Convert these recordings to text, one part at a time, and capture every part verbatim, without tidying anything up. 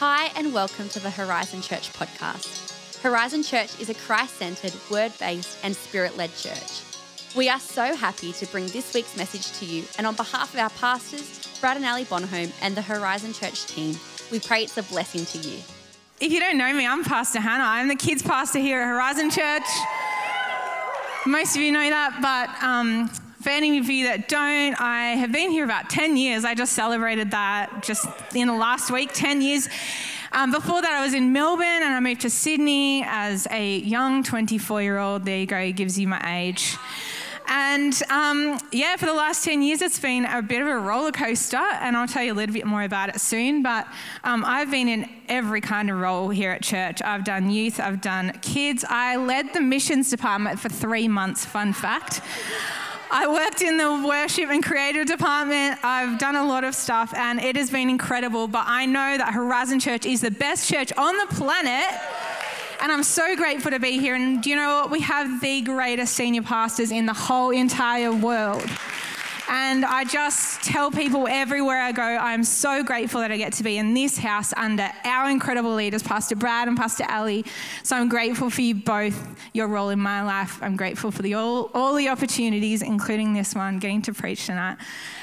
Hi and welcome to the Horizon Church podcast. Horizon Church is a Christ-centered, word-based and spirit-led church. We are so happy to bring this week's message to you, and on behalf of our pastors, Brad and Ali Bonholm and the Horizon Church team, we pray it's a blessing to you. If you don't know me, I'm Pastor Hannah. I'm the kids pastor here at Horizon Church. Most of you know that, but um, for any of you that don't, I have been here about ten years. I just celebrated that just in the last week, ten years. Um, before that, I was in Melbourne and I moved to Sydney as a young twenty-four-year-old. There you go, it gives you my age. And um, yeah, for the last ten years, it's been a bit of a roller coaster, and I'll tell you a little bit more about it soon. But um, I've been in every kind of role here at church. I've done youth, I've done kids. I led the missions department for three months, fun fact. I worked in the worship and creative department. I've done a lot of stuff, and it has been incredible. But I know that Horizon Church is the best church on the planet. And I'm so grateful to be here. And do you know what? We have the greatest senior pastors in the whole entire world. And I just tell people everywhere I go, I'm so grateful that I get to be in this house under our incredible leaders, Pastor Brad and Pastor Ali. So I'm grateful for you both, your role in my life. I'm grateful for the all, all the opportunities, including this one, getting to preach tonight.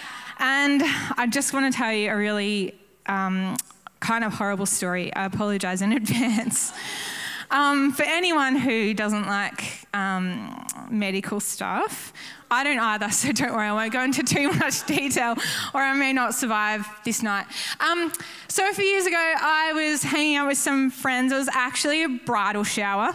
And I just want to tell you a really um, kind of horrible story. I apologize in advance. Um, for anyone who doesn't like um, medical stuff, I don't either, so don't worry, I won't go into too much detail or I may not survive this night. Um, so a few years ago, I was hanging out with some friends. It was actually a bridal shower.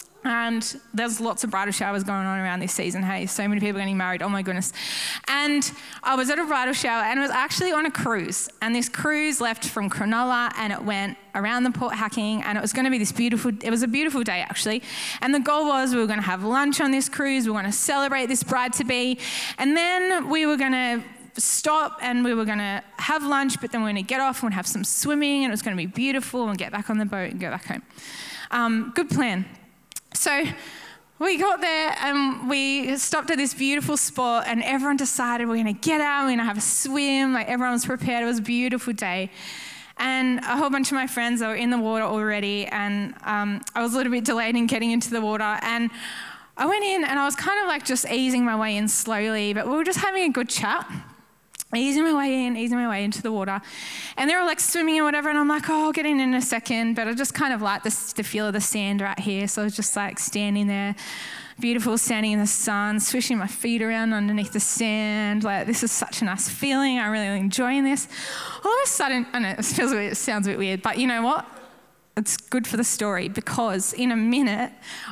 And there's lots of bridal showers going on around this season, hey, so many people getting married, oh my goodness. And I was at a bridal shower and it was actually on a cruise. And this cruise left from Cronulla and it went around the Port Hacking, and it was going to be this beautiful, it was a beautiful day actually. And the goal was we were going to have lunch on this cruise, we were going to celebrate this bride-to-be, and then we were going to stop and we were going to have lunch, but then we were going to get off and we'd have some swimming and it was going to be beautiful and get back on the boat and go back home. Um, good plan. So we got there and we stopped at this beautiful spot and everyone decided we're going to get out, we're going to have a swim, like everyone was prepared. It was a beautiful day. And a whole bunch of my friends, they were in the water already, and um, I was a little bit delayed in getting into the water. And I went in and I was kind of like just easing my way in slowly, but we were just having a good chat. Easing my way in, easing my way into the water. And they were like swimming and whatever, and I'm like, oh, I'll get in in a second. But I just kind of like the, the feel of the sand right here. So I was just like standing there, beautiful, standing in the sun, swishing my feet around underneath the sand. Like, this is such a nice feeling. I'm really enjoying this. All of a sudden, I know it feels weird, it sounds a bit weird, but you know what? It's good for the story, because in a minute,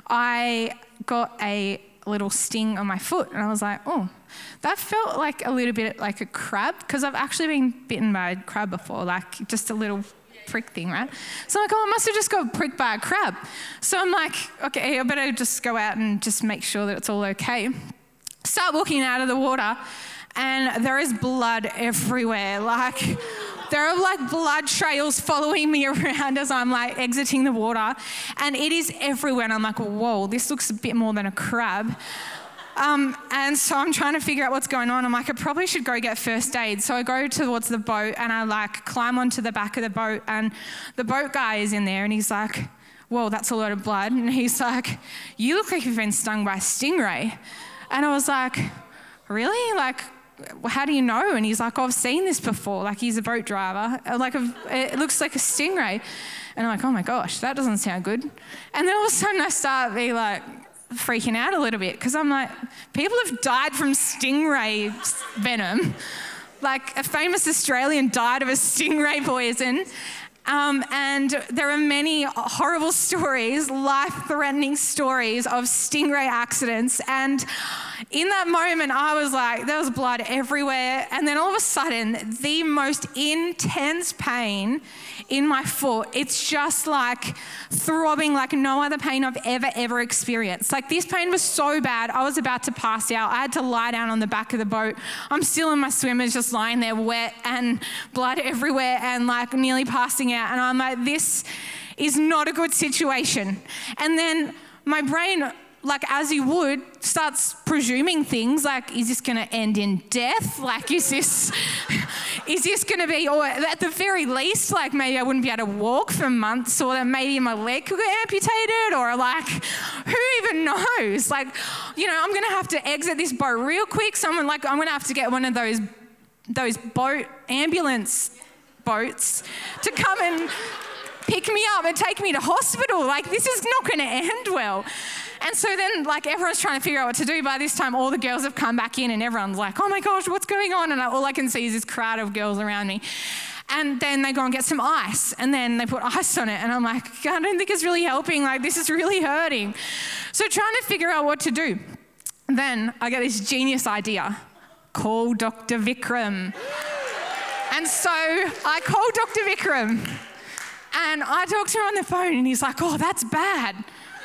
I got a little sting on my foot, and I was like, oh, that felt like a little bit like a crab, because I've actually been bitten by a crab before, like just a little prick thing, right? So I'm like, oh, I must have just got pricked by a crab. So I'm like, okay, I better just go out and just make sure that it's all okay. Start walking out of the water, and there is blood everywhere. Like, there are like blood trails following me around as I'm like exiting the water, and it is everywhere. And I'm like, whoa, this looks a bit more than a crab. Um, and so I'm trying to figure out what's going on. I'm like, I probably should go get first aid. So I go towards the boat and I like climb onto the back of the boat, and the boat guy is in there and he's like, whoa, that's a lot of blood. And he's like, you look like you've been stung by a stingray. And I was like, really? Like, how do you know? And he's like, oh, I've seen this before. Like, he's a boat driver. Like, it looks like a stingray. And I'm like, oh my gosh, that doesn't sound good. And then all of a sudden I start being like, freaking out a little bit, because I'm like, people have died from stingray venom. Like, a famous Australian died of a stingray poison. Um, and there are many horrible stories, life-threatening stories of stingray accidents. And in that moment, I was like, there was blood everywhere. And then all of a sudden, the most intense pain in my foot, it's just like throbbing like no other pain I've ever, ever experienced. Like, this pain was so bad, I was about to pass out. I had to lie down on the back of the boat. I'm still in my swimmers, just lying there wet and blood everywhere and like nearly passing out. And I'm like, this is not a good situation. And then my brain, like as you would, starts presuming things like, is this going to end in death? Like, is this, is this going to be, or at the very least, like maybe I wouldn't be able to walk for months, or that maybe my leg could get amputated, or like, who even knows? Like, you know, I'm going to have to exit this boat real quick. Someone like, I'm going to have to get one of those, those boat ambulance boats to come and pick me up and take me to hospital. Like, this is not going to end well. And so then, like, everyone's trying to figure out what to do. By this time, all the girls have come back in and everyone's like, oh my gosh, what's going on? And all I can see is this crowd of girls around me. And then they go and get some ice, and then they put ice on it. And I'm like, I don't think it's really helping. Like, this is really hurting. So trying to figure out what to do. Then I get this genius idea. Call Doctor Vikram. And so I call Doctor Vikram. And I talk to him on the phone, and he's like, oh, that's bad.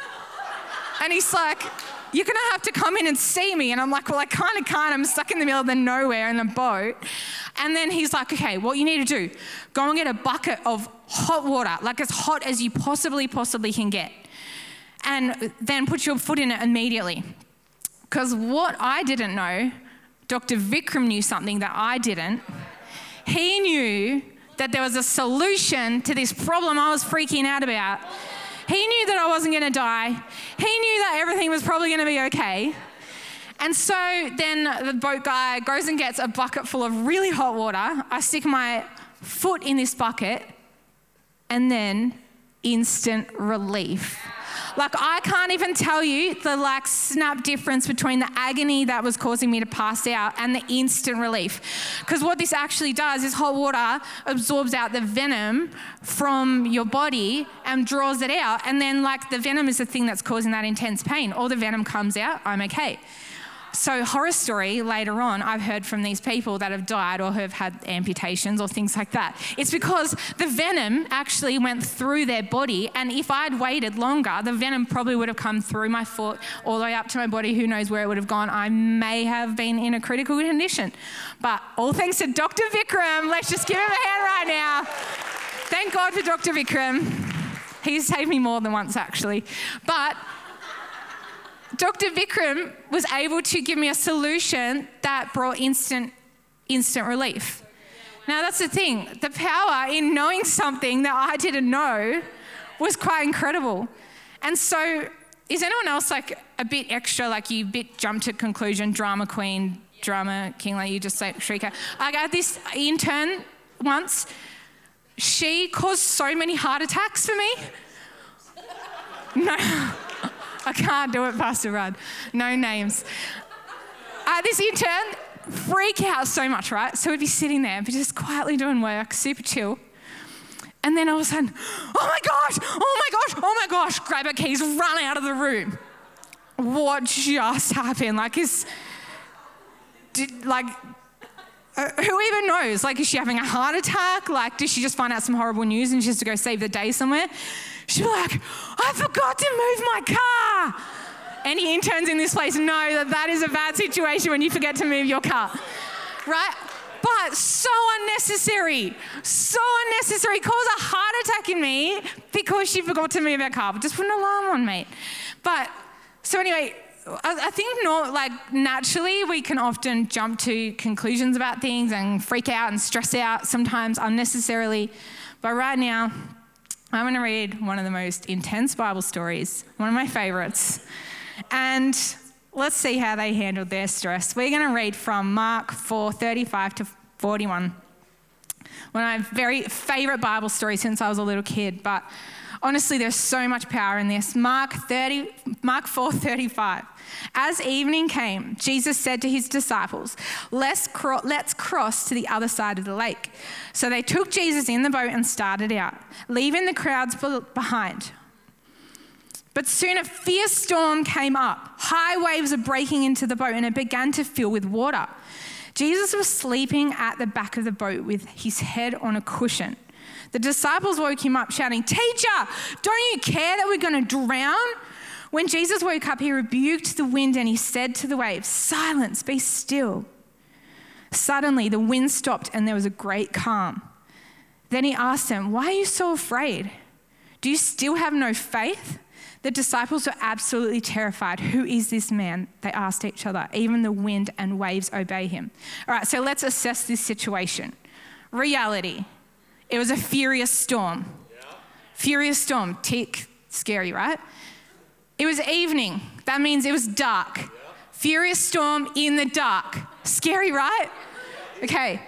And he's like, you're going to have to come in and see me. And I'm like, well, I kind of can't. I'm stuck in the middle of the nowhere in a boat. And then he's like, okay, what you need to do, go and get a bucket of hot water, like as hot as you possibly, possibly can get. And then put your foot in it immediately. Because what I didn't know, Doctor Vikram knew something that I didn't. He knew that there was a solution to this problem I was freaking out about. He knew that I wasn't going to die. He knew that everything was probably going to be okay. And so then the boat guy goes and gets a bucket full of really hot water. I stick my foot in this bucket, and then instant relief. Like, I can't even tell you the like snap difference between the agony that was causing me to pass out and the instant relief. Because what this actually does is hot water absorbs out the venom from your body and draws it out. And then like the venom is the thing that's causing that intense pain. All the venom comes out, I'm okay. So horror story later on, I've heard from these people that have died or have had amputations or things like that. It's because the venom actually went through their body, and if I'd waited longer, the venom probably would have come through my foot all the way up to my body. Who knows where it would have gone. I may have been in a critical condition. But all thanks to Doctor Vikram. Let's just give him a hand right now. Thank God for Doctor Vikram. He's saved me more than once, actually. But Doctor Vikram was able to give me a solution that brought instant, instant relief. Now that's the thing, the power in knowing something that I didn't know was quite incredible. And so is anyone else like a bit extra, like you bit jump to conclusion, drama queen, drama king, like you just say, shriek out. I got this intern once, she caused so many heart attacks for me. No. I can't do it, Pastor Rudd. No names. Uh, this intern freak out so much, right? So we'd be sitting there, but just quietly doing work, super chill. And then all of a sudden, oh my gosh, oh my gosh, oh my gosh, grab her keys, run out of the room. What just happened? Like, is, did, like, uh, who even knows? Like, is she having a heart attack? Like, did she just find out some horrible news and she has to go save the day somewhere? She'd be like, I forgot to move my car. Any interns in this place know that that is a bad situation when you forget to move your car, right? But so unnecessary, so unnecessary. Cause a heart attack in me because she forgot to move her car. Just put an alarm on, mate. But, so anyway, I, I think not, like naturally we can often jump to conclusions about things and freak out and stress out sometimes unnecessarily. But right now, I'm going to read one of the most intense Bible stories, one of my favorites. And let's see how they handled their stress. We're going to read from Mark four, thirty-five to forty-one. One of my very favourite Bible stories since I was a little kid. But honestly, there's so much power in this. Mark thirty, Mark four, thirty-five. As evening came, Jesus said to his disciples, let's, cro- let's cross to the other side of the lake. So they took Jesus in the boat and started out, leaving the crowds behind. But soon a fierce storm came up. High waves were breaking into the boat and it began to fill with water. Jesus was sleeping at the back of the boat with his head on a cushion. The disciples woke him up shouting, "Teacher, don't you care that we're going to drown?" When Jesus woke up, he rebuked the wind and he said to the waves, "Silence, be still." Suddenly the wind stopped and there was a great calm. Then he asked them, "Why are you so afraid? Do you still have no faith?" The disciples were absolutely terrified. "Who is this man?" they asked each other. "Even the wind and waves obey him." All right, so let's assess this situation. Reality. It was a furious storm. Yeah. Furious storm, tick, scary, right? It was evening. That means it was dark. Yeah. Furious storm in the dark. Scary, right? Okay.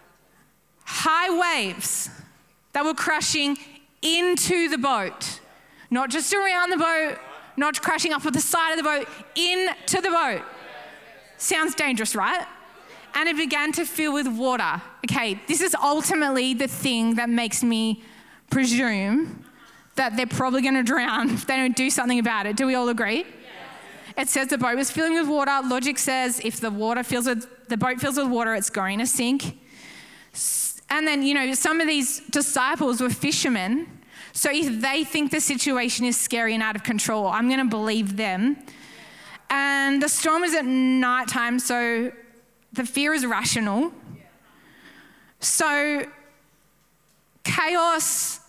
High waves that were crashing into the boat. Not just around the boat, not crashing up at the side of the boat, into the boat. Sounds dangerous, right? And it began to fill with water. Okay, this is ultimately the thing that makes me presume that they're probably going to drown if they don't do something about it. Do we all agree? Yes. It says the boat was filling with water. Logic says if the water fills with, the boat fills with water, it's going to sink. And then, you know, some of these disciples were fishermen. So if they think the situation is scary and out of control, I'm going to believe them. And the storm is at nighttime, so the fear is rational. So chaos,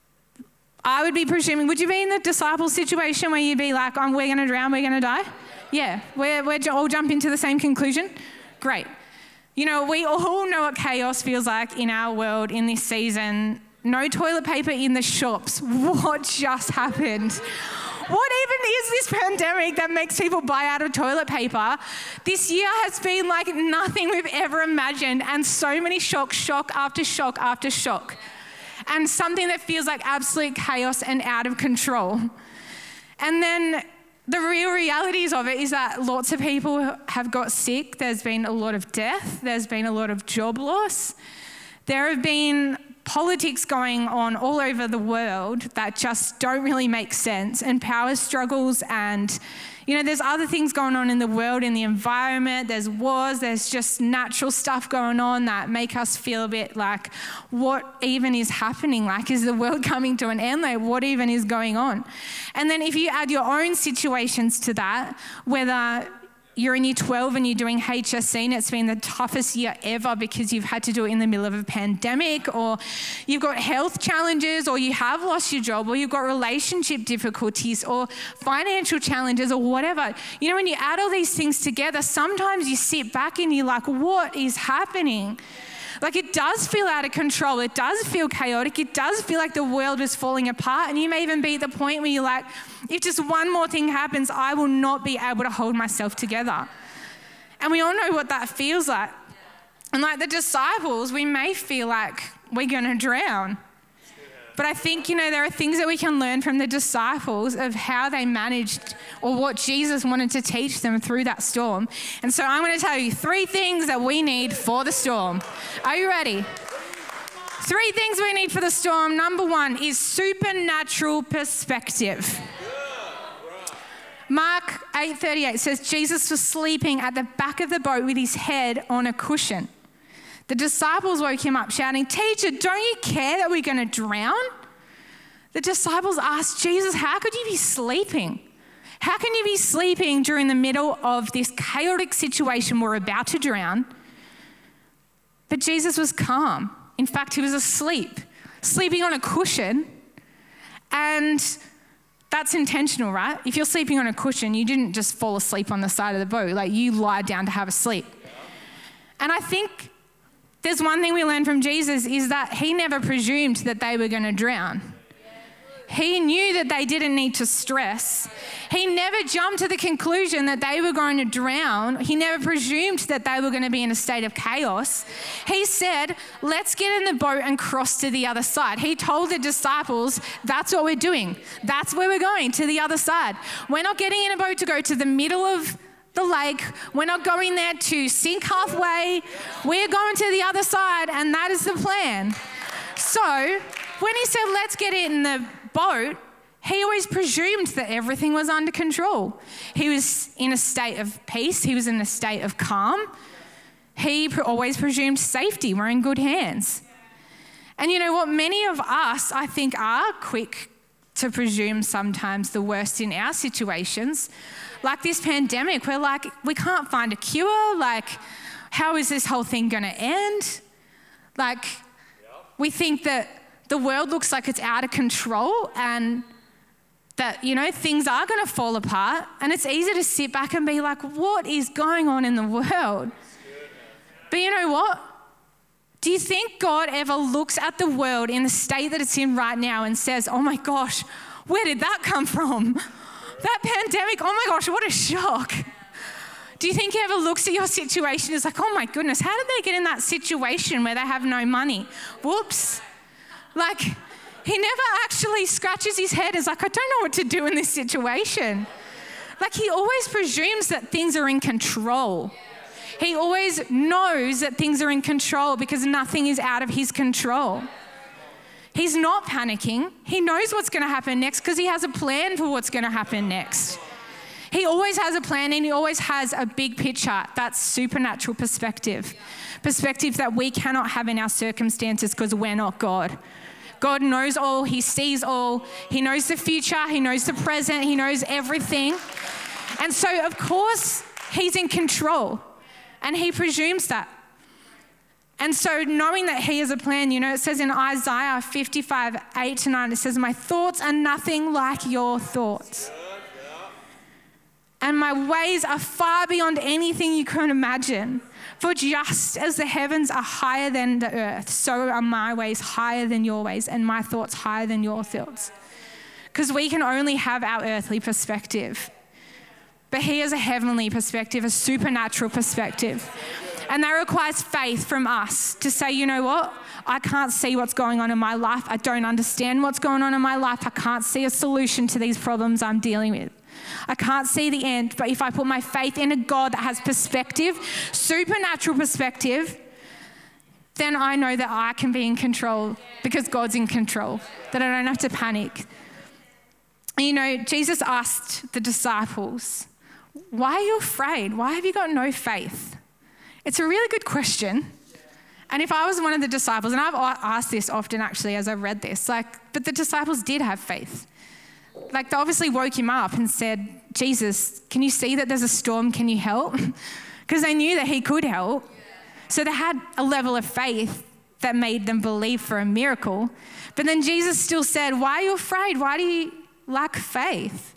I would be presuming, would you be in the disciple situation where you'd be like, oh, we're going to drown, we're going to die? Yeah, we're, we're all jumping to the same conclusion? Great. You know, we all know what chaos feels like in our world in this season. No toilet paper in the shops. What just happened? What even is this pandemic that makes people buy out of toilet paper? This year has been like nothing we've ever imagined, and so many shocks, shock after shock after shock. And something that feels like absolute chaos and out of control. And then the real realities of it is that lots of people have got sick. There's been a lot of death. There's been a lot of job loss. There have been politics going on all over the world that just don't really make sense, and power struggles, and you know, there's other things going on in the world, in the environment. There's wars, there's just natural stuff going on that make us feel a bit like, what even is happening? Like, is the world coming to an end? Like, what even is going on? And then if you add your own situations to that, whether you're in year twelve and you're doing H S C and it's been the toughest year ever because you've had to do it in the middle of a pandemic, or you've got health challenges, or you have lost your job, or you've got relationship difficulties, or financial challenges, or whatever. You know, when you add all these things together, sometimes you sit back and you're like, what is happening? Like, it does feel out of control. It does feel chaotic. It does feel like the world is falling apart. And you may even be at the point where you're like, if just one more thing happens, I will not be able to hold myself together. And we all know what that feels like. And like the disciples, we may feel like we're going to drown. But I think, you know, there are things that we can learn from the disciples of how they managed, or what Jesus wanted to teach them through that storm. And so I'm going to tell you three things that we need for the storm. Are you ready? Three things we need for the storm. Number one is supernatural perspective. Mark eight thirty-eight says Jesus was sleeping at the back of the boat with his head on a cushion. The disciples woke him up shouting, "Teacher, don't you care that we're going to drown?" The disciples asked Jesus, how could you be sleeping? How can you be sleeping during the middle of this chaotic situation? We're about to drown. But Jesus was calm. In fact, he was asleep, sleeping on a cushion. And that's intentional, right? If you're sleeping on a cushion, you didn't just fall asleep on the side of the boat. Like, you lied down to have a sleep. And I think there's one thing we learn from Jesus is that he never presumed that they were going to drown. He knew that they didn't need to stress. He never jumped to the conclusion that they were going to drown. He never presumed that they were going to be in a state of chaos. He said, let's get in the boat and cross to the other side. He told the disciples, that's what we're doing. That's where we're going, to the other side. We're not getting in a boat to go to the middle of the lake. We're not going there to sink halfway. We're going to the other side, and that is the plan. So when he said, let's get in the boat, he always presumed that everything was under control. He was in a state of peace. He was in a state of calm. He always presumed safety. We're in good hands. And you know what? Many of us, I think, are quick to presume sometimes the worst in our situations. Like this pandemic, we're like, we can't find a cure. Like, how is this whole thing going to end? Like, we think that the world looks like it's out of control and that, you know, things are going to fall apart. And it's easy to sit back and be like, what is going on in the world? But you know what? Do you think God ever looks at the world in the state that it's in right now and says, oh my gosh, where did that come from? That pandemic, oh my gosh, what a shock. Do you think he ever looks at your situation and is like, oh my goodness, how did they get in that situation where they have no money? Whoops. Like, he never actually scratches his head and is like, I don't know what to do in this situation. Like, he always presumes that things are in control. He always knows that things are in control because nothing is out of his control. He's not panicking. He knows what's going to happen next because he has a plan for what's going to happen next. He always has a plan and he always has a big picture. That's supernatural perspective. Perspective that we cannot have in our circumstances because we're not God. God knows all, he sees all, he knows the future, he knows the present, he knows everything. And so, of course, he's in control and he presumes that. And so knowing that he has a plan, you know, it says in Isaiah fifty-five, eight to nine, it says, my thoughts are nothing like your thoughts. And my ways are far beyond anything you can imagine. For just as the heavens are higher than the earth, so are my ways higher than your ways and my thoughts higher than your thoughts. Because we can only have our earthly perspective. But he has a heavenly perspective, a supernatural perspective. And that requires faith from us to say, you know what? I can't see what's going on in my life. I don't understand what's going on in my life. I can't see a solution to these problems I'm dealing with. I can't see the end, but if I put my faith in a God that has perspective, supernatural perspective, then I know that I can be in control because God's in control, that I don't have to panic. You know, Jesus asked the disciples, why are you afraid? Why have you got no faith? It's a really good question. And if I was one of the disciples, and I've asked this often actually as I read this, like, but the disciples did have faith. Like, they obviously woke him up and said, Jesus, can you see that there's a storm? Can you help? Because they knew that he could help. So they had a level of faith that made them believe for a miracle. But then Jesus still said, why are you afraid? Why do you lack faith?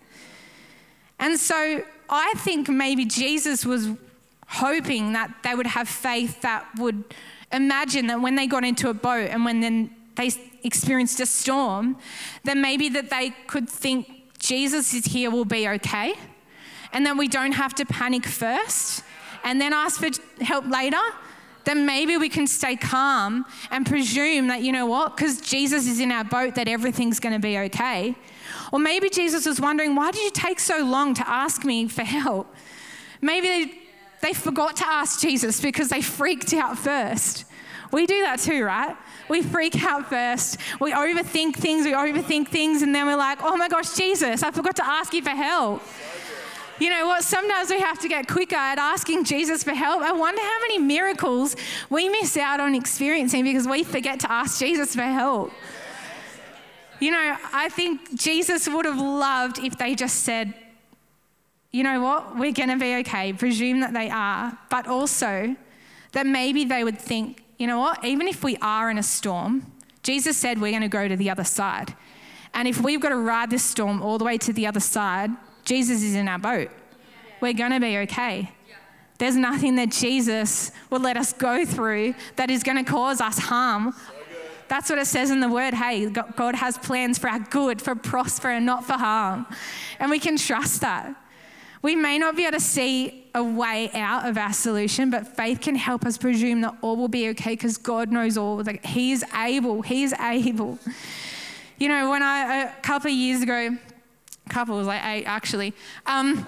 And so I think maybe Jesus was hoping that they would have faith that would imagine that when they got into a boat and when then they experienced a storm, then maybe that they could think Jesus is here, we'll be okay. And then we don't have to panic first and then ask for help later. Then maybe we can stay calm and presume that, you know what, because Jesus is in our boat, that everything's going to be okay. Or maybe Jesus was wondering, why did you take so long to ask me for help? Maybe they, they forgot to ask Jesus because they freaked out first. We do that too, right? We freak out first. We overthink things, we overthink things, and then we're like, oh my gosh, Jesus, I forgot to ask you for help. You know what? Sometimes we have to get quicker at asking Jesus for help. I wonder how many miracles we miss out on experiencing because we forget to ask Jesus for help. You know, I think Jesus would have loved if they just said, you know what? We're going to be okay. Presume that they are. But also that maybe they would think, you know what? Even if we are in a storm, Jesus said we're going to go to the other side. And if we've got to ride this storm all the way to the other side, Jesus is in our boat. We're going to be okay. There's nothing that Jesus will let us go through that is going to cause us harm. That's what it says in the word. Hey, God has plans for our good, for prosper and not for harm. And we can trust that. We may not be able to see a way out of our solution, but faith can help us presume that all will be okay because God knows all. Like, he is able. He is able. You know, when I, a couple of years ago, a couple was like eight actually, um,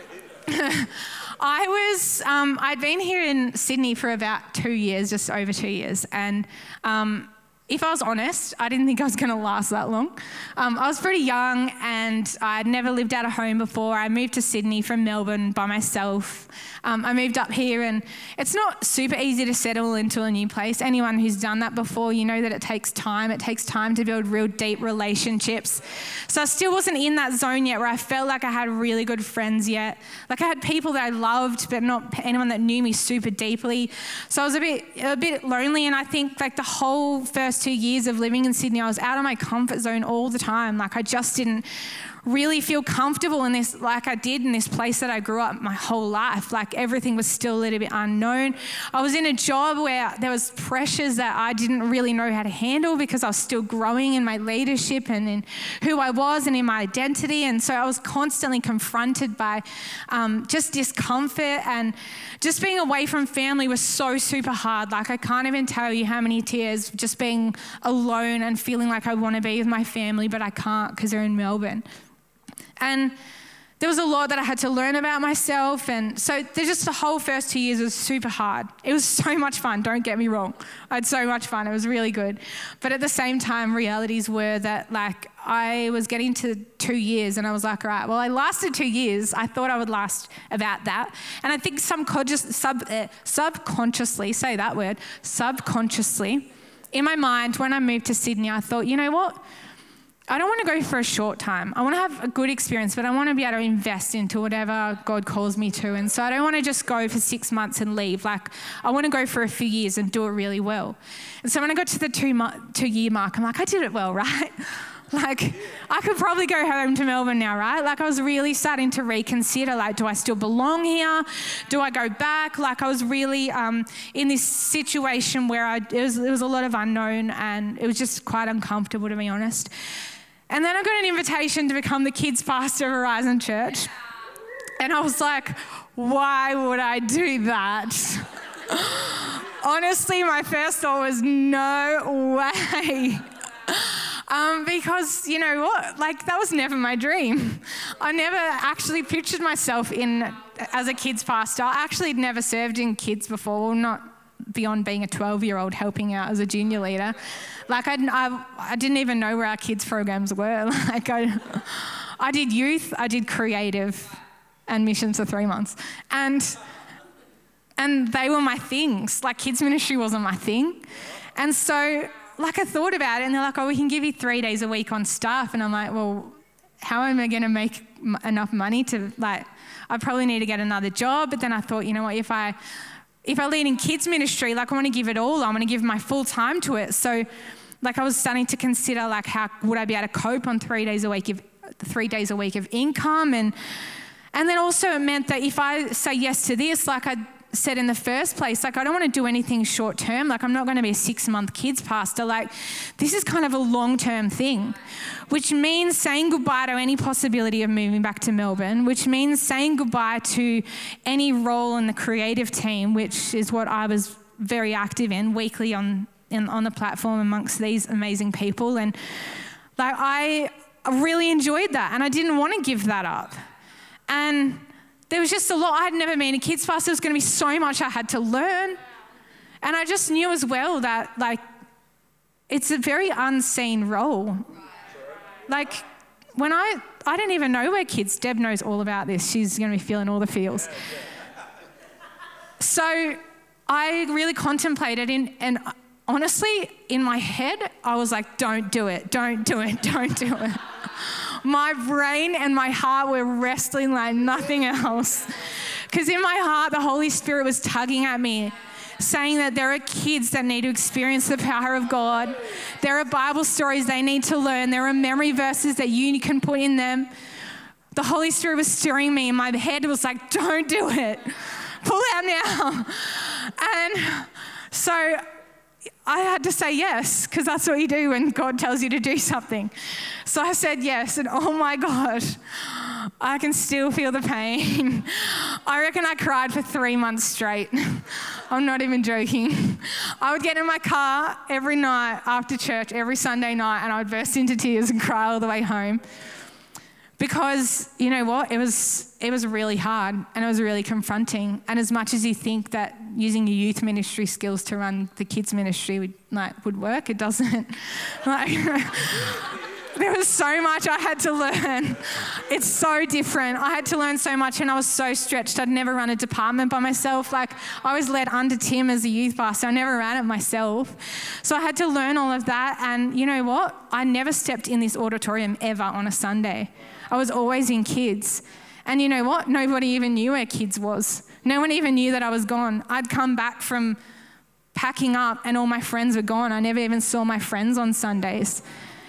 I was, um, I'd been here in Sydney for about two years, just over two years. And um, if I was honest, I didn't think I was going to last that long. Um, I was pretty young and I'd never lived out of home before. I moved to Sydney from Melbourne by myself. Um, I moved up here and it's not super easy to settle into a new place. Anyone who's done that before, you know that it takes time. It takes time to build real deep relationships. So I still wasn't in that zone yet where I felt like I had really good friends yet. Like I had people that I loved, but not anyone that knew me super deeply. So I was a bit, a bit lonely, and I think like the whole first two years of living in Sydney, I was out of my comfort zone all the time. Like I just didn't really feel comfortable in this like I did in this place that I grew up my whole life. Like everything was still a little bit unknown. I was in a job where there was pressures that I didn't really know how to handle because I was still growing in my leadership and in who I was and in my identity. And so I was constantly confronted by um, just discomfort, and just being away from family was so super hard. Like I can't even tell you how many tears just being alone and feeling like I want to be with my family, but I can't because they're in Melbourne. And there was a lot that I had to learn about myself. And so there's just the whole first two years was super hard. It was so much fun, don't get me wrong. I had so much fun, it was really good. But at the same time, realities were that like I was getting to two years and I was like, all right, well, I lasted two years. I thought I would last about that. And I think subconscious, sub, uh, subconsciously, say that word, subconsciously, in my mind, when I moved to Sydney, I thought, you know what? I don't want to go for a short time. I want to have a good experience, but I want to be able to invest into whatever God calls me to. And so I don't want to just go for six months and leave. Like I want to go for a few years and do it really well. And so when I got to the two, mo- two year mark, I'm like, I did it well, right? Like I could probably go home to Melbourne now, right? Like I was really starting to reconsider, like, do I still belong here? Do I go back? Like I was really um, in this situation where I, it was, it was a lot of unknown, and it was just quite uncomfortable, to be honest. And then I got an invitation to become the kids pastor of Horizon Church. And I was like, why would I do that? Honestly, my first thought was, no way. Um, because, you know what, like that was never my dream. I never actually pictured myself in as a kids pastor. I actually had never served in kids before, well, not beyond being a twelve-year-old helping out as a junior leader. Like I, I, I didn't even know where our kids programs were. Like I, I did youth, I did creative and missions for three months. And, and they were my things. Like kids ministry wasn't my thing. And so like I thought about it, and they're like, oh, we can give you three days a week on staff. And I'm like, well, how am I going to make m- enough money to like, I probably need to get another job. But then I thought, you know what, if I, if I lead in kids ministry, like I want to give it all. I want to give my full time to it. So like I was starting to consider like how would I be able to cope on three days a week of three days a week of income. And, and then also it meant that if I say yes to this, like I said in the first place, like I don't want to do anything short term. Like I'm not going to be a six month kids pastor. Like this is kind of a long term thing, which means saying goodbye to any possibility of moving back to Melbourne, which means saying goodbye to any role in the creative team, which is what I was very active in weekly on in, on the platform amongst these amazing people. And like I really enjoyed that, and I didn't want to give that up. And there was just a lot. I had never been a kids pastor. There was going to be so much I had to learn. And I just knew as well that like it's a very unseen role. Like when I, I didn't even know where kids, Deb knows all about this. She's going to be feeling all the feels. So I really contemplated in, and honestly, in my head, I was like, don't do it, don't do it, don't do it. My brain and my heart were wrestling like nothing else. Because in my heart, the Holy Spirit was tugging at me, saying that there are kids that need to experience the power of God. There are Bible stories they need to learn. There are memory verses that you can put in them. The Holy Spirit was stirring me, and my head was like, don't do it. Pull out now. And so I had to say yes, because that's what you do when God tells you to do something. So I said yes, and oh my God, I can still feel the pain. I reckon I cried for three months straight. I'm not even joking. I would get in my car every night after church, every Sunday night, and I would burst into tears and cry all the way home. Because, you know what, it was it was really hard, and it was really confronting. And as much as you think that using your youth ministry skills to run the kids ministry would, like, would work, it doesn't. Like, there was so much I had to learn. It's so different. I had to learn so much, and I was so stretched. I'd never run a department by myself. Like, I was led under Tim as a youth pastor. I never ran it myself. So I had to learn all of that. And you know what? I never stepped in this auditorium ever on a Sunday. I was always in kids. And you know what? Nobody even knew where kids was. No one even knew that I was gone. I'd come back from packing up and all my friends were gone. I never even saw my friends on Sundays.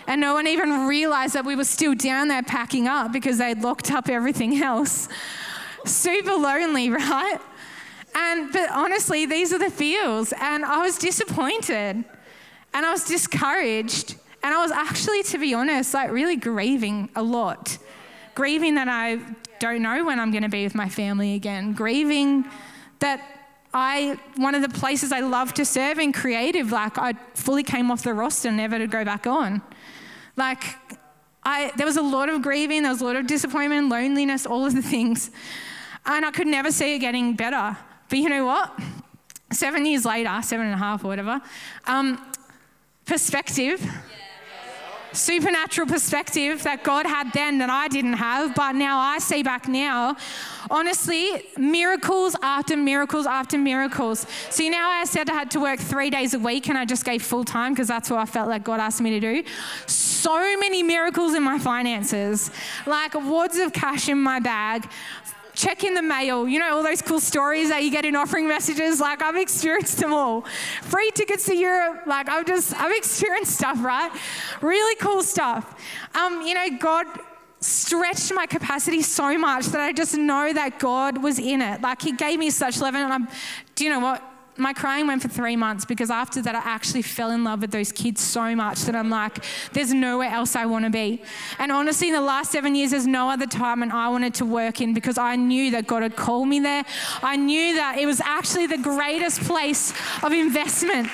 And no one even realized that we were still down there packing up because they'd locked up everything else. Super lonely, right? And but honestly, these are the feels. And I was disappointed. And I was discouraged. And I was actually, to be honest, like really grieving a lot. Grieving that I don't know when I'm going to be with my family again. Grieving that I, one of the places I love to serve in creative, like I fully came off the roster, never to go back on. Like I, there was a lot of grieving, there was a lot of disappointment, loneliness, all of the things. And I could never see it getting better. But you know what? Seven years later, seven and a half or whatever, um, perspective, supernatural perspective that God had then that I didn't have, but now I see back now. Honestly, miracles after miracles after miracles. See, now I said I had to work three days a week and I just gave full time because that's what I felt like God asked me to do. So many miracles in my finances, like wads of cash in my bag, check in the mail, you know, all those cool stories that you get in offering messages, like I've experienced them all. Free tickets to Europe, like I've just, I've experienced stuff, right? Really cool stuff. Um, you know, God stretched my capacity so much that I just know that God was in it. Like he gave me such love, and I'm, do you know what? My crying went for three months because after that I actually fell in love with those kids so much that I'm like, there's nowhere else I want to be. And honestly, in the last seven years, there's no other time and I wanted to work in because I knew that God had called me there. I knew that it was actually the greatest place of investment.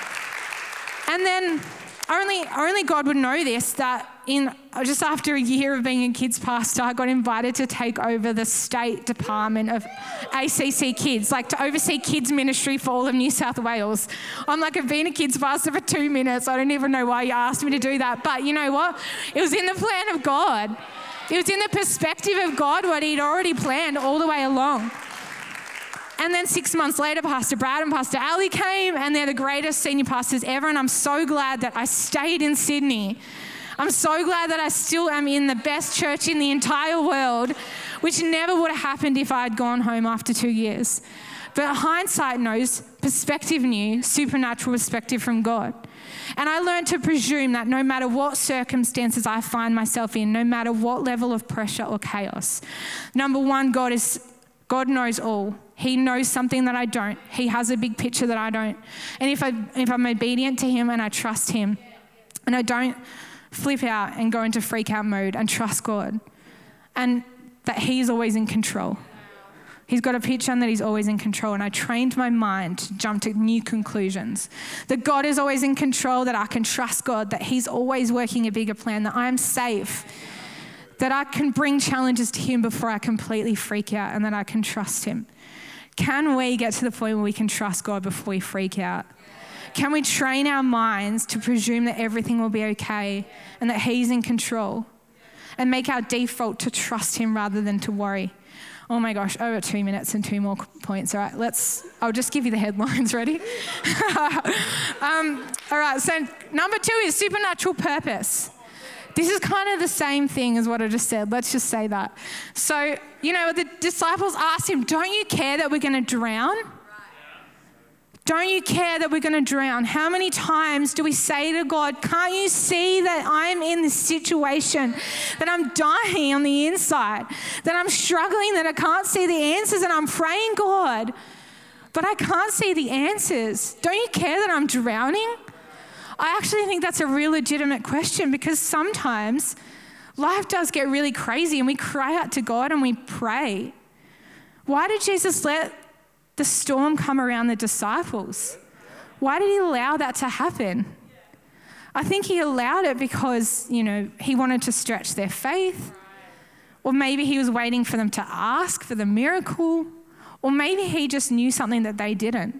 And then only, only God would know this, that in just after a year of being a kids pastor, I got invited to take over the state department of A C C Kids, like to oversee kids ministry for all of New South Wales. I'm like, I've been a kids pastor for two minutes. I don't even know why you asked me to do that. But you know what? It was in the plan of God. It was in the perspective of God, what he'd already planned all the way along. And then six months later, Pastor Brad and Pastor Ali came, and they're the greatest senior pastors ever. And I'm so glad that I stayed in Sydney. I'm so glad that I still am in the best church in the entire world, which never would have happened if I had gone home after two years. But hindsight knows, perspective knew, supernatural perspective from God. And I learned to presume that no matter what circumstances I find myself in, no matter what level of pressure or chaos, number one, God is God knows all. He knows something that I don't. He has a big picture that I don't. And if, I, if I'm obedient to him and I trust him and I don't flip out and go into freak out mode and trust God and that he's always in control. He's got a picture and that he's always in control. And I trained my mind to jump to new conclusions. That God is always in control, that I can trust God, that he's always working a bigger plan, that I'm safe, that I can bring challenges to him before I completely freak out, and that I can trust him. Can we get to the point where we can trust God before we freak out? Can we train our minds to presume that everything will be okay and that he's in control, and make our default to trust him rather than to worry? Oh my gosh, over two minutes and two more points. All right, let's, I'll just give you the headlines. Ready? um, all right, so number two is supernatural purpose. This is kind of the same thing as what I just said. Let's just say that. So, you know, the disciples asked him, don't you care that we're going to drown? Don't you care that we're going to drown? How many times do we say to God, can't you see that I'm in this situation, that I'm dying on the inside, that I'm struggling, that I can't see the answers, and I'm praying, God, but I can't see the answers. Don't you care that I'm drowning? I actually think that's a real legitimate question, because sometimes life does get really crazy and we cry out to God and we pray. Why did Jesus let the storm come around the disciples? Why did he allow that to happen? I think he allowed it because, you know, he wanted to stretch their faith, or maybe he was waiting for them to ask for the miracle, or maybe he just knew something that they didn't.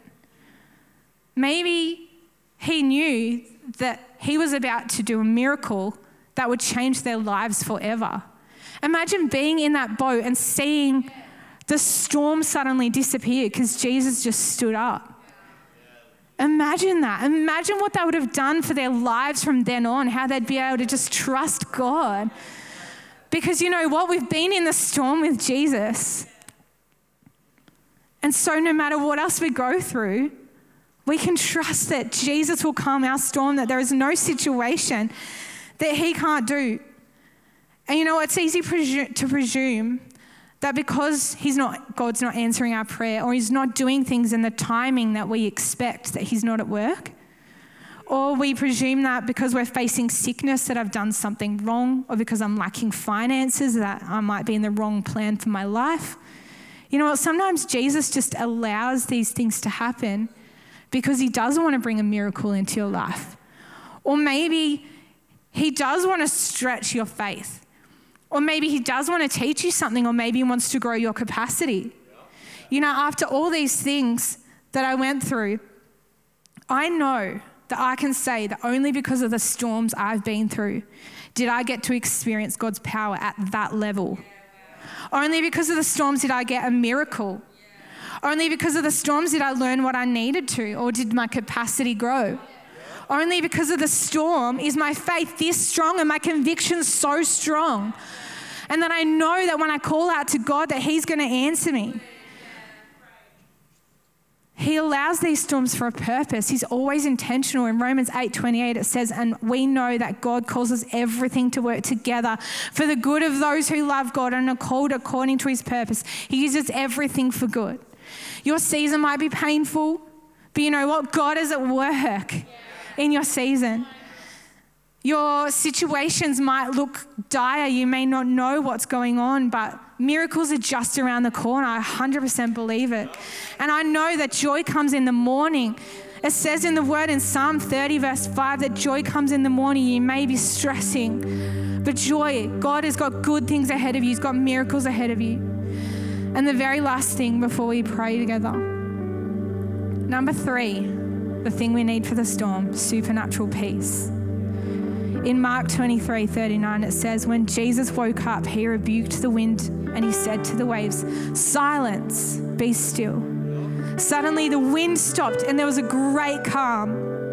Maybe he knew that he was about to do a miracle that would change their lives forever. Imagine being in that boat and seeing the storm suddenly disappear because Jesus just stood up. Imagine that. Imagine what that would have done for their lives from then on, how they'd be able to just trust God. Because you know what? We've been in the storm with Jesus. And so no matter what else we go through, we can trust that Jesus will calm our storm, that there is no situation that he can't do. And you know, it's easy presu- to presume that because he's not, God's not answering our prayer, or he's not doing things in the timing that we expect, that he's not at work. Or we presume that because we're facing sickness that I've done something wrong, or because I'm lacking finances that I might be in the wrong plan for my life. You know what, sometimes Jesus just allows these things to happen because he does want to bring a miracle into your life. Or maybe he does want to stretch your faith. Or maybe he does want to teach you something, or maybe he wants to grow your capacity. You know, after all these things that I went through, I know that I can say that only because of the storms I've been through did I get to experience God's power at that level. Only because of the storms did I get a miracle. Only because of the storms did I learn what I needed to, or did my capacity grow. Only because of the storm is my faith this strong and my conviction so strong. And that I know that when I call out to God that he's going to answer me. He allows these storms for a purpose. He's always intentional. In Romans eight twenty-eight it says, and we know that God causes everything to work together for the good of those who love God and are called according to his purpose. He uses everything for good. Your season might be painful, but you know what? God is at work in your season. Your situations might look dire. You may not know what's going on, but miracles are just around the corner. I one hundred percent believe it. And I know that joy comes in the morning. It says in the word in Psalm thirty verse five that joy comes in the morning. You may be stressing, but joy, God has got good things ahead of you. He's got miracles ahead of you. And the very last thing before we pray together. Number three, the thing we need for the storm, supernatural peace. In Mark twenty-three thirty-nine, it says, when Jesus woke up, he rebuked the wind and he said to the waves, silence, be still. Suddenly the wind stopped and there was a great calm.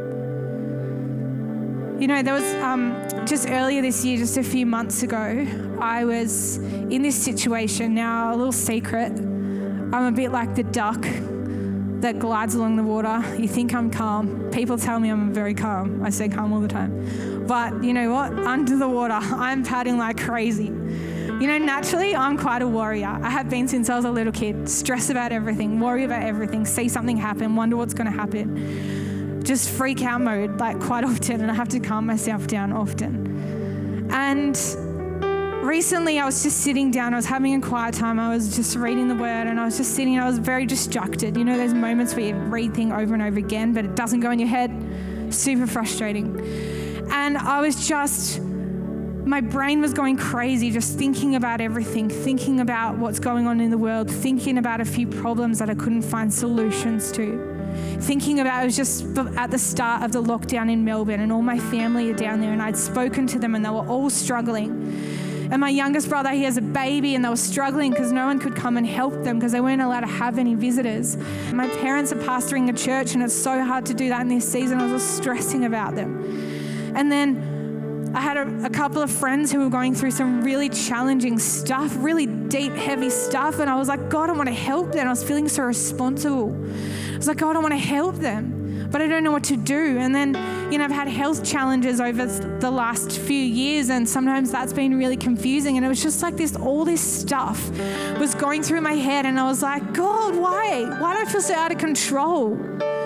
You know, there was um, just earlier this year, just a few months ago, I was in this situation. Now, a little secret, I'm a bit like the duck that glides along the water. You think I'm calm. People tell me I'm very calm. I say calm all the time. But you know what? Under the water, I'm paddling like crazy. You know, naturally, I'm quite a warrior. I have been since I was a little kid. Stress about everything, worry about everything, see something happen, wonder what's going to happen. Just freak out mode, like quite often, and I have to calm myself down often. And recently, I was just sitting down. I was having a quiet time. I was just reading the word, and I was just sitting, and I was very distracted. You know, there's moments where you read things over and over again, but it doesn't go in your head. Super frustrating. And I was just, my brain was going crazy, just thinking about everything, thinking about what's going on in the world, thinking about a few problems that I couldn't find solutions to. Thinking about, it was just at the start of the lockdown in Melbourne, and all my family are down there, and I'd spoken to them and they were all struggling. And my youngest brother, he has a baby, and they were struggling because no one could come and help them because they weren't allowed to have any visitors. My parents are pastoring a church, and it's so hard to do that in this season. I was just stressing about them. And then I had a, a couple of friends who were going through some really challenging stuff, really deep, heavy stuff. And I was like, God, I want to help them. I was feeling so responsible. I was like, God, I want to help them, but I don't know what to do. And then, you know, I've had health challenges over the last few years, and sometimes that's been really confusing. And it was just like this, all this stuff was going through my head. And I was like, God, why? Why do I feel so out of control?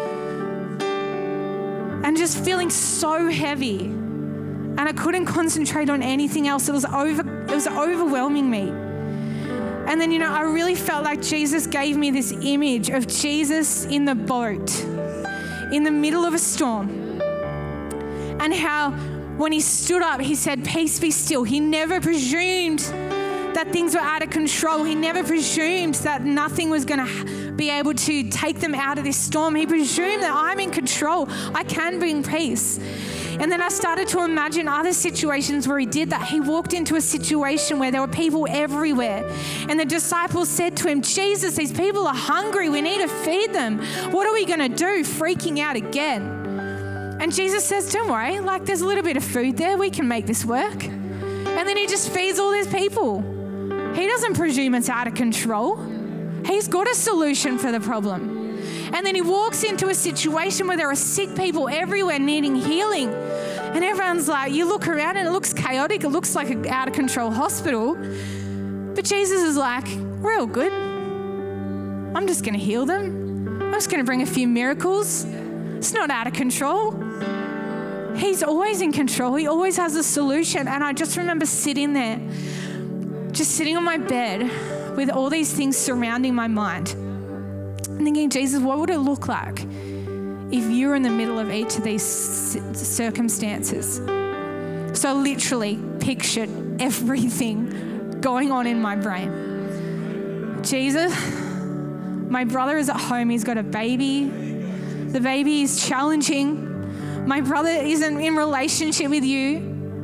And just feeling so heavy. And I couldn't concentrate on anything else. It was over, it was overwhelming me. And then, you know, I really felt like Jesus gave me this image of Jesus in the boat, in the middle of a storm. And how when he stood up, he said, peace be still. He never presumed that things were out of control. He never presumed that nothing was going to be able to take them out of this storm. He presumed that I'm in control. I can bring peace. And then I started to imagine other situations where he did that. He walked into a situation where there were people everywhere. And the disciples said to him, Jesus, these people are hungry. We need to feed them. What are we going to do? Freaking out again. And Jesus says, don't worry, like there's a little bit of food there. We can make this work. And then he just feeds all these people. He doesn't presume it's out of control. He's got a solution for the problem. And then he walks into a situation where there are sick people everywhere needing healing. And And everyone's like, you look around and it looks chaotic. It looks like an out of control hospital. But Jesus is like, we're all good. I'm just going to heal them. I'm just going to bring a few miracles. It's not out of control. He's always in control. He always has a solution. And I just remember sitting there, just sitting on my bed with all these things surrounding my mind and thinking, Jesus, what would it look like if you were in the middle of each of these circumstances? So I literally pictured everything going on in my brain. Jesus, my brother is at home. He's got a baby. The baby is challenging. My brother isn't in relationship with you.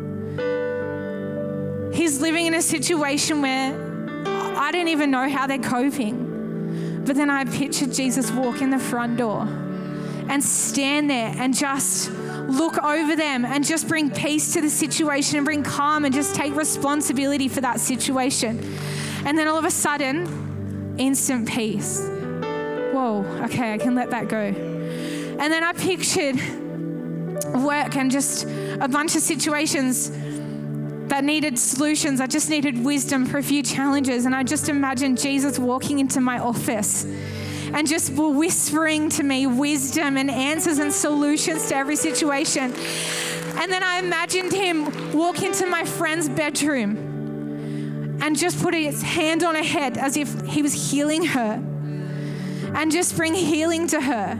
He's living in a situation where I don't even know how they're coping. But then I pictured Jesus walk in the front door and stand there and just look over them and just bring peace to the situation and bring calm and just take responsibility for that situation. And then all of a sudden, instant peace. Whoa, okay, I can let that go. And then I pictured work and just a bunch of situations that needed solutions. I just needed wisdom for a few challenges. And I just imagined Jesus walking into my office and just whispering to me wisdom and answers and solutions to every situation. And then I imagined him walk into my friend's bedroom and just put his hand on her head as if he was healing her and just bring healing to her.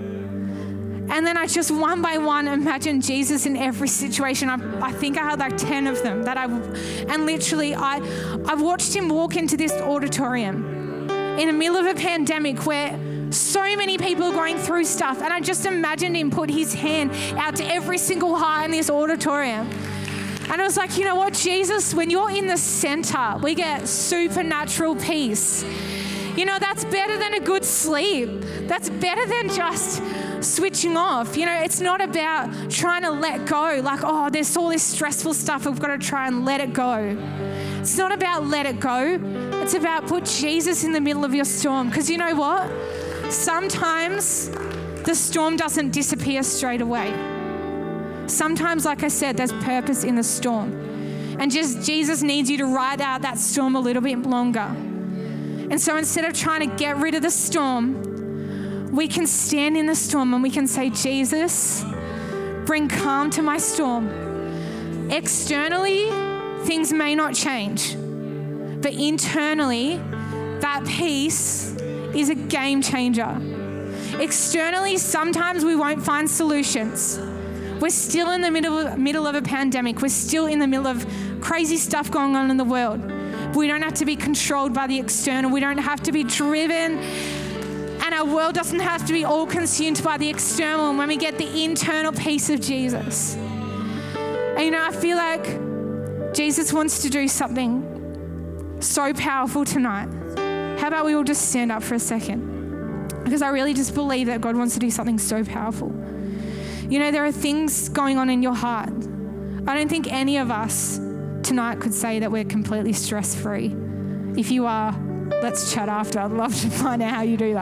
And then I just one by one imagined Jesus in every situation. I, I think I had like ten of them that I, and literally I, I watched him walk into this auditorium in the middle of a pandemic where so many people are going through stuff. And I just imagined him put his hand out to every single heart in this auditorium. And I was like, you know what, Jesus, when you're in the center, we get supernatural peace. You know, that's better than a good sleep. That's better than just switching off. You know, it's not about trying to let go. Like, oh, there's all this stressful stuff. We've got to try and let it go. It's not about let it go. It's about put Jesus in the middle of your storm. Because you know what? Sometimes the storm doesn't disappear straight away. Sometimes, like I said, there's purpose in the storm. And just Jesus needs you to ride out that storm a little bit longer. And so instead of trying to get rid of the storm, we can stand in the storm and we can say, Jesus, bring calm to my storm. Externally, things may not change, but internally, that peace is a game changer. Externally, sometimes we won't find solutions. We're still in the middle, middle of a pandemic. We're still in the middle of crazy stuff going on in the world. We don't have to be controlled by the external. We don't have to be driven. And our world doesn't have to be all consumed by the external. And when we get the internal peace of Jesus. And you know, I feel like Jesus wants to do something so powerful tonight. How about we all just stand up for a second? Because I really just believe that God wants to do something so powerful. You know, there are things going on in your heart. I don't think any of us tonight could say that we're completely stress-free. If you are, let's chat after. I'd love to find out how you do that.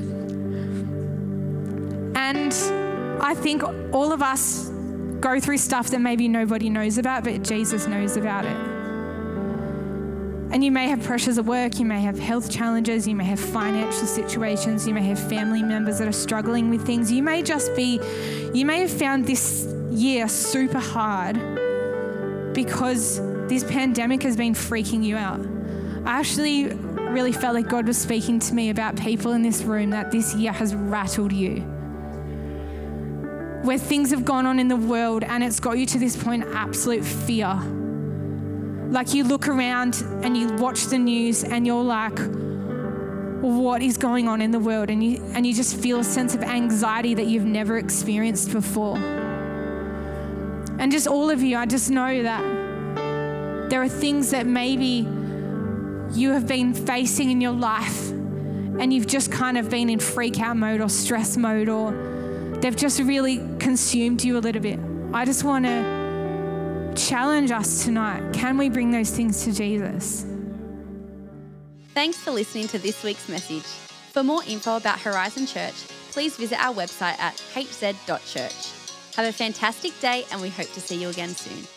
And I think all of us go through stuff that maybe nobody knows about, but Jesus knows about it. And you may have pressures at work, you may have health challenges, you may have financial situations, you may have family members that are struggling with things. You may just be, you may have found this year super hard because this pandemic has been freaking you out. I actually really felt like God was speaking to me about people in this room that this year has rattled you. Where things have gone on in the world and it's got you to this point of absolute fear. Like you look around and you watch the news and you're like, what is going on in the world? And you, and you just feel a sense of anxiety that you've never experienced before. And just all of you, I just know that there are things that maybe you have been facing in your life and you've just kind of been in freak out mode or stress mode, or they've just really consumed you a little bit. I just want to challenge us tonight. Can we bring those things to Jesus? Thanks for listening to this week's message. For more info about Horizon Church, please visit our website at h z dot church. Have a fantastic day, and we hope to see you again soon.